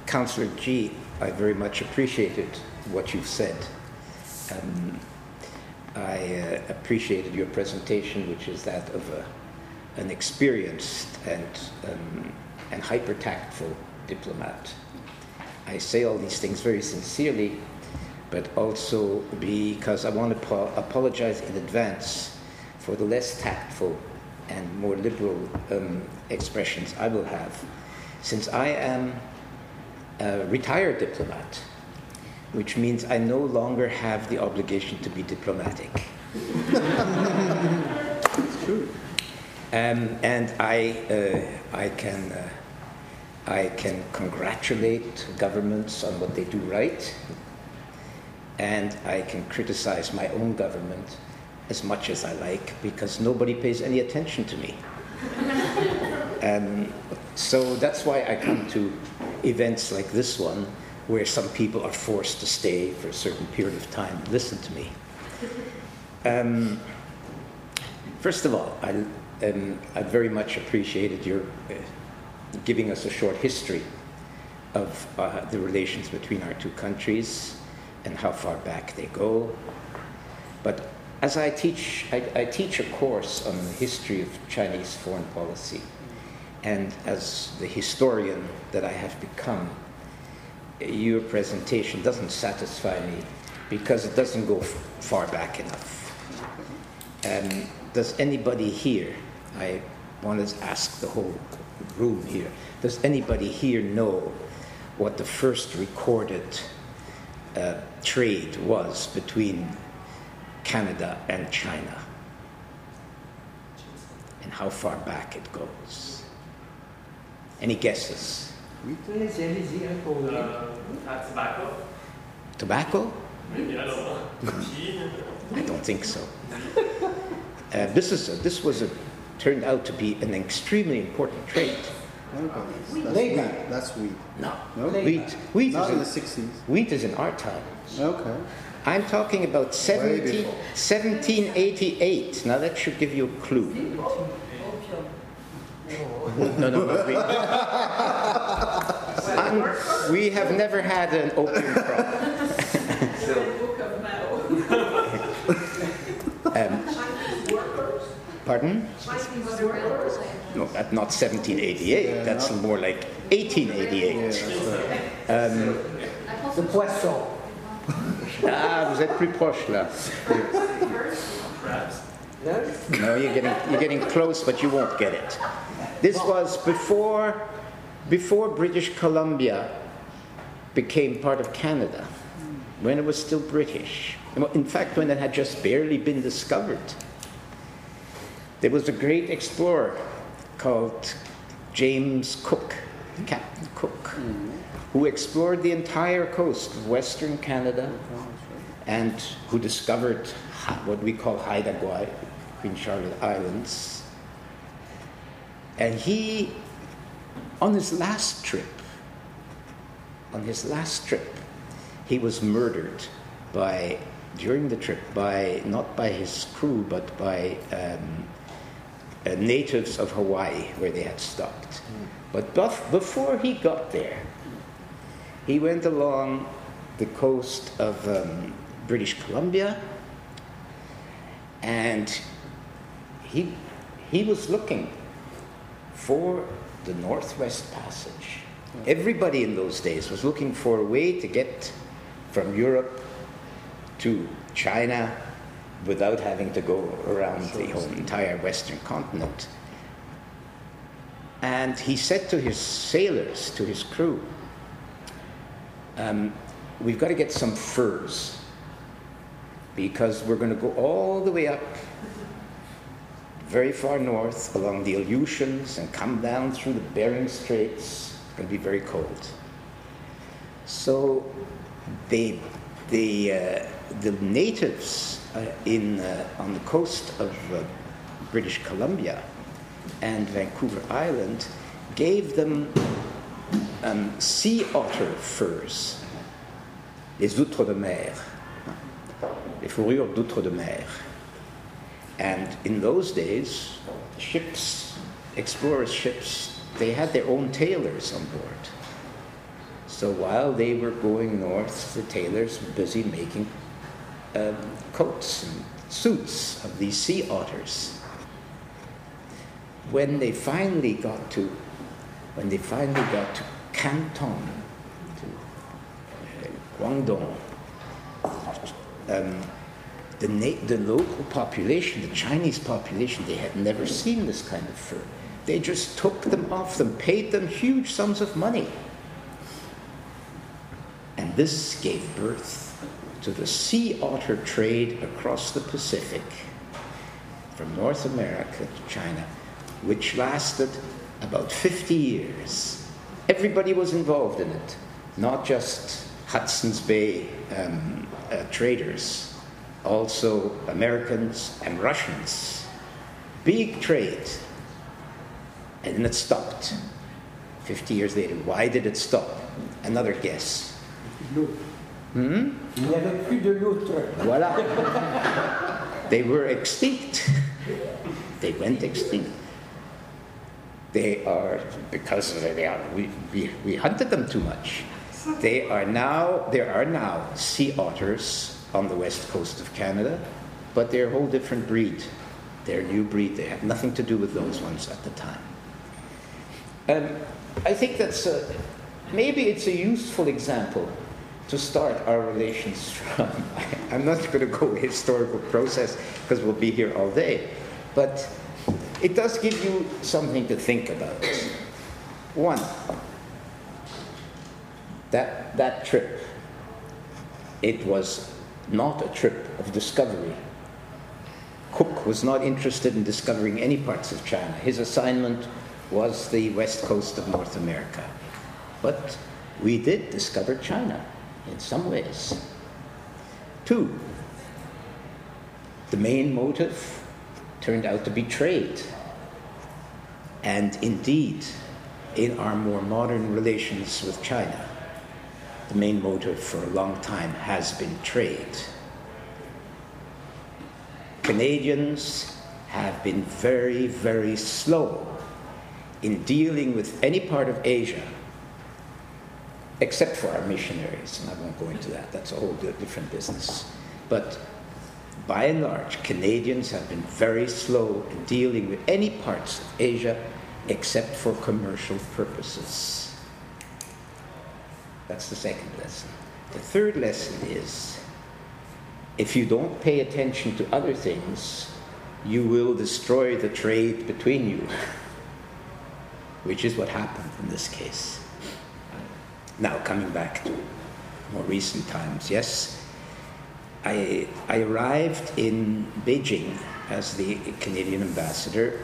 Councillor G, I very much appreciated what you've said. I appreciated your presentation, which is that of an experienced and hyper-tactful diplomat. I say all these things very sincerely, but also because I want to apologize in advance for the less tactful and more liberal expressions I will have, since I am a retired diplomat, which means I no longer have the obligation to be diplomatic. It's true. And I can congratulate governments on what they do right, and I can criticize my own government as much as I like, because nobody pays any attention to me. So that's why I come to events like this one, where some people are forced to stay for a certain period of time and listen to me. First of all, I very much appreciated your giving us a short history of the relations between our two countries and how far back they go. But as I teach a course on the history of Chinese foreign policy, and as the historian that I have become, your presentation doesn't satisfy me because it doesn't go far back enough. Does anybody here, I want to ask the whole room here, does anybody here know what the first recorded trade was between Canada and China, and how far back it goes? Any guesses? Tobacco? Tobacco? Maybe, I don't know. I don't think so. This turned out to be an extremely important trade. Okay. That's wheat. No. Wheat Not in the 60s. Wheat is in our time. Okay. I'm talking about 1788. Now that should give you a clue. No, we have never had an opium problem. Pardon? No, that's not 1788. That's more like 1888. Le poisson. Ah, vous êtes plus proche là. No, you're getting close, but you won't get it. This was before British Columbia became part of Canada, when it was still British. In fact, when it had just barely been discovered. There was a great explorer called James Cook, Captain Cook, who explored the entire coast of Western Canada and who discovered what we call Haida Gwaii, Queen Charlotte Islands. And he, on his last trip, he was murdered during the trip not by his crew, but by natives of Hawaii, where they had stopped. But before he got there, he went along the coast of British Columbia, and he was looking for the Northwest Passage. Everybody in those days was looking for a way to get from Europe to China without having to go around the whole entire Western continent. And he said to his sailors, to his crew, we've got to get some furs, because we're going to go all the way up very far north along the Aleutians and come down through the Bering Straits. It's going to be very cold. So the natives on the coast of British Columbia and Vancouver Island gave them sea otter furs, les outres de mer, les fourrures d'outre de mer. And in those days, explorers' ships, they had their own tailors on board. So while they were going north, the tailors were busy making coats and suits of these sea otters. When they finally got to Canton, to Guangdong, the local population, the Chinese population, they had never seen this kind of fur. They just took them off them, paid them huge sums of money. And this gave birth to the sea otter trade across the Pacific, from North America to China, which lasted about 50 years. Everybody was involved in it, not just Hudson's Bay traders, also Americans and Russians. Big trade. And then it stopped. 50 years later. Why did it stop? Another guess. Il n'y avait plus de loutre. Voilà. They were extinct. They went extinct. They are, because they are, we hunted them too much. There are now sea otters on the west coast of Canada, but they're a whole different breed. They're a new breed. They have nothing to do with those ones at the time. I think that's maybe it's a useful example to start our relations from. I'm not going to go a historical process because we'll be here all day, but it does give you something to think about. One, that trip, it was not a trip of discovery. Cook was not interested in discovering any parts of China. His assignment was the west coast of North America. But we did discover China in some ways. Two, the main motive turned out to be trade. And indeed, in our more modern relations with China, the main motive for a long time has been trade. Canadians have been very, very slow in dealing with any part of Asia, except for our missionaries, and I won't go into that. That's a whole different business. But by and large, Canadians have been very slow in dealing with any parts of Asia except for commercial purposes. That's the second lesson. The third lesson is, if you don't pay attention to other things, you will destroy the trade between you, which is what happened in this case. Now, coming back to more recent times, yes, I arrived in Beijing as the Canadian ambassador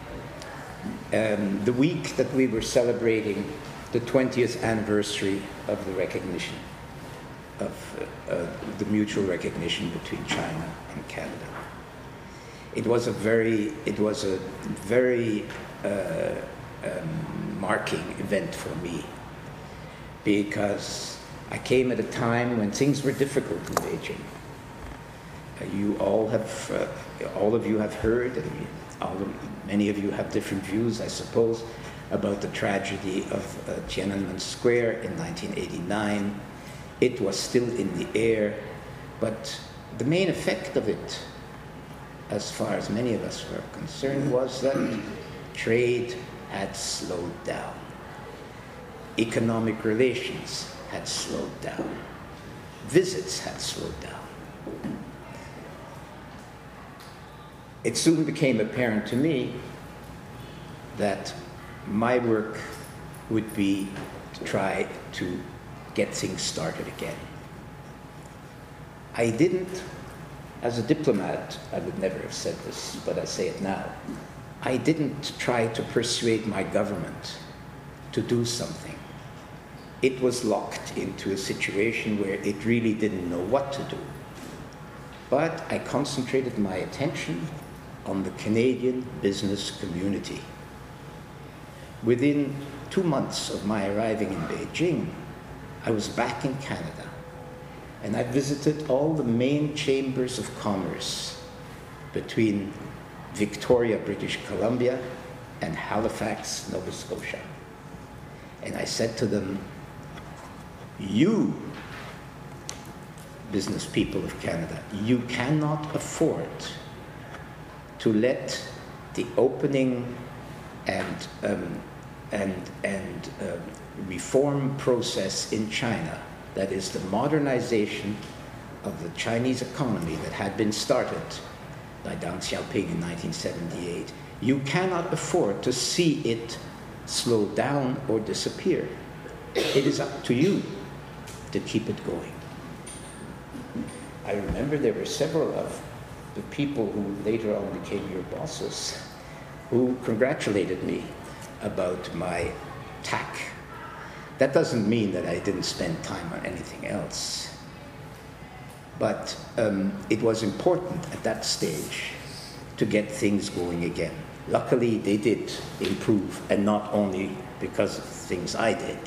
the week that we were celebrating the 20th anniversary of the recognition of the mutual recognition between China and Canada. It was a very marking event for me, because I came at a time when things were difficult in Beijing. All of you have heard, and many of you have different views, I suppose, about the tragedy of Tiananmen Square in 1989. It was still in the air, but the main effect of it, as far as many of us were concerned, was that trade had slowed down. Economic relations had slowed down. Visits had slowed down. It soon became apparent to me that my work would be to try to get things started again. I didn't, as a diplomat, I would never have said this, but I say it now, I didn't try to persuade my government to do something. It was locked into a situation where it really didn't know what to do. But I concentrated my attention on the Canadian business community. Within 2 months of my arriving in Beijing, I was back in Canada, and I visited all the main chambers of commerce between Victoria, British Columbia, and Halifax, Nova Scotia. And I said to them, You, business people of Canada, you cannot afford to let the opening and reform process in China, that is the modernization of the Chinese economy that had been started by Deng Xiaoping in 1978, you cannot afford to see it slow down or disappear. It is up to you to keep it going. I remember there were several of the people who later on became your bosses who congratulated me about my tack. That doesn't mean that I didn't spend time on anything else. But it was important at that stage to get things going again. Luckily, they did improve, and not only because of things I did.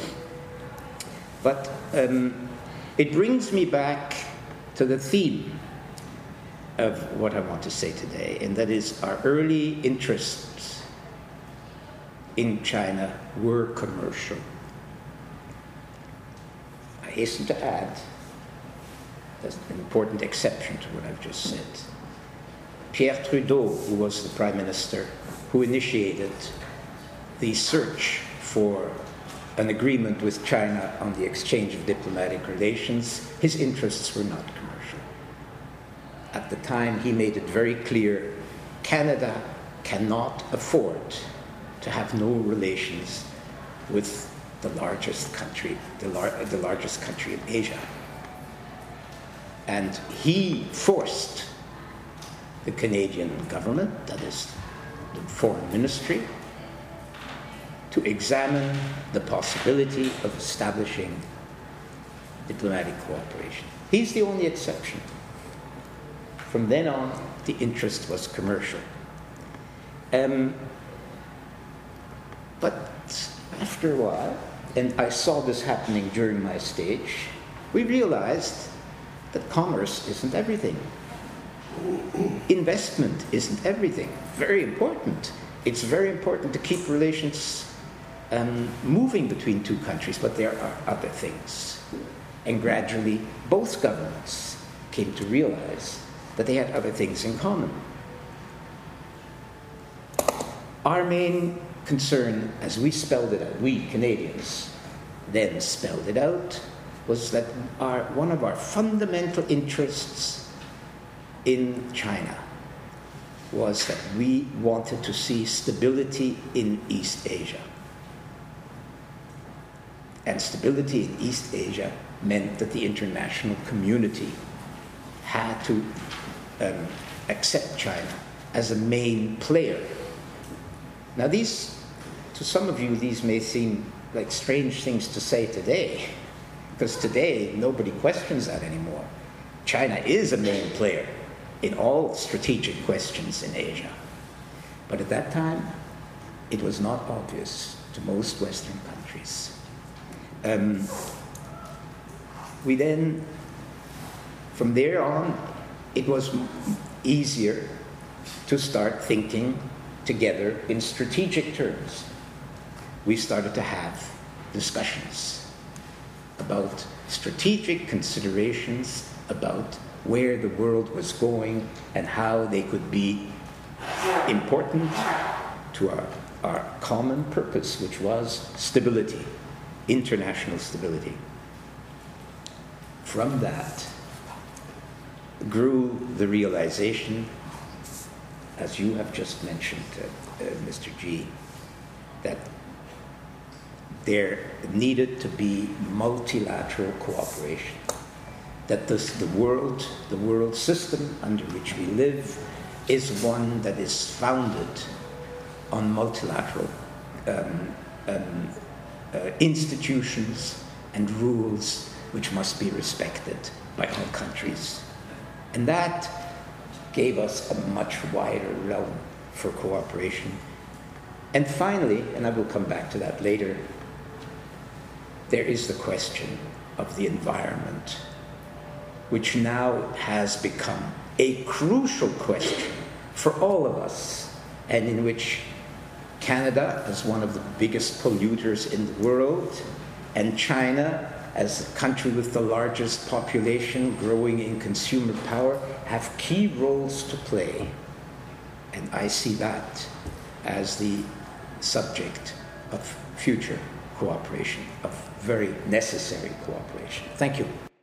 But it brings me back to the theme of what I want to say today, and that is our early interests in China were commercial. I hasten to add, there's an important exception to what I've just said. Pierre Trudeau, who was the Prime Minister, who initiated the search for an agreement with China on the exchange of diplomatic relations, his interests were not commercial. At the time, he made it very clear, Canada cannot afford to have no relations with the largest country, the largest country in Asia. And he forced the Canadian government, that is the Foreign Ministry, to examine the possibility of establishing diplomatic cooperation. He's the only exception. From then on, the interest was commercial. But after a while, and I saw this happening during my stage, we realized that commerce isn't everything. Investment isn't everything. Very important. It's very important to keep relations moving between two countries, but there are other things. And gradually, both governments came to realize that they had other things in common. Our main concern, as we spelled it out, we Canadians then spelled it out, was that one of our fundamental interests in China was that we wanted to see stability in East Asia. And stability in East Asia meant that the international community had to accept China as a main player. Now these, to some of you, these may seem like strange things to say today, because today nobody questions that anymore. China is a main player in all strategic questions in Asia. But at that time, it was not obvious to most Western countries. We then, from there on, it was easier to start thinking together in strategic terms. We started to have discussions about strategic considerations about where the world was going and how they could be important to our common purpose, which was stability, international stability. From that grew the realization, as you have just mentioned, Mr. G, that there needed to be multilateral cooperation, that the world system under which we live is one that is founded on multilateral institutions and rules which must be respected by all countries. And that gave us a much wider realm for cooperation. And finally, and I will come back to that later, there is the question of the environment, which now has become a crucial question for all of us, and in which Canada, as one of the biggest polluters in the world, and China, as a country with the largest population, growing in consumer power, have key roles to play. And I see that as the subject of future cooperation, of very necessary cooperation. Thank you.